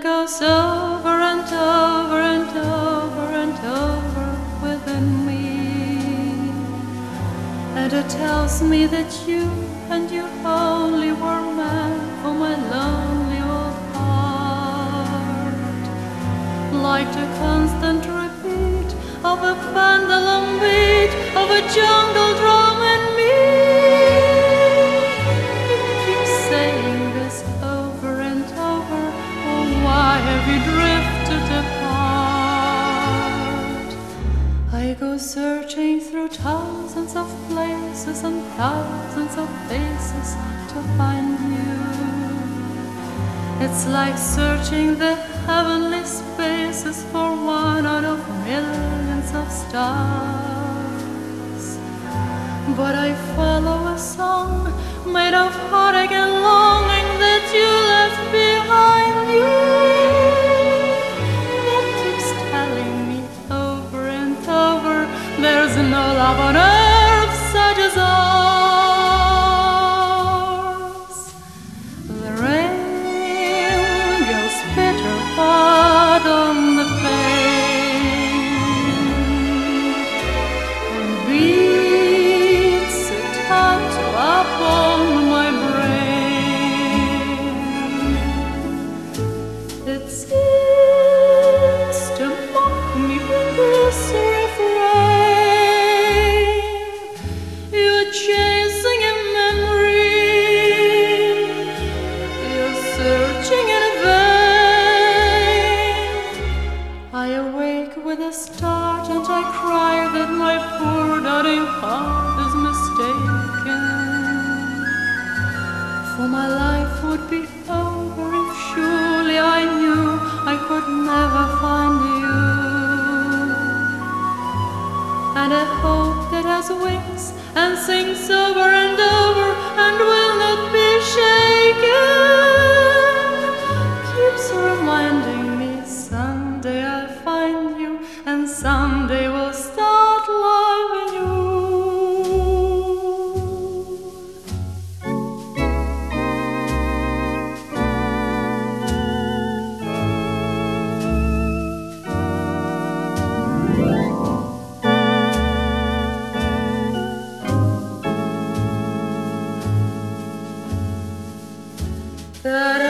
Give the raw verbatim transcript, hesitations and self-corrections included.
goes over and over and over and over within me, and it tells me that you and you only were meant for my lonely old heart, like the constant repeat of a pendulum beat of a jungle drum in me. Have you drifted apart? I go searching through thousands of places and thousands of faces to find you. It's like searching the heavenly spaces for one out of millions of stars. But I follow a song made of heartache and longing that you left behind you. There's no love on earth such as ours. The rain goes pitter-pat on the pane and beats a tattoo upon my brain. It seems to mock me with this refrain. Chasing a memory, you're searching in vain. I awake with a start and I cry that my poor darling heart is mistaken. For my life would be over if surely I knew I could never find you. And a hope that has wings and sings over and over and will not be shaken keeps reminding me someday I'll find you and someday we'll start loving you. That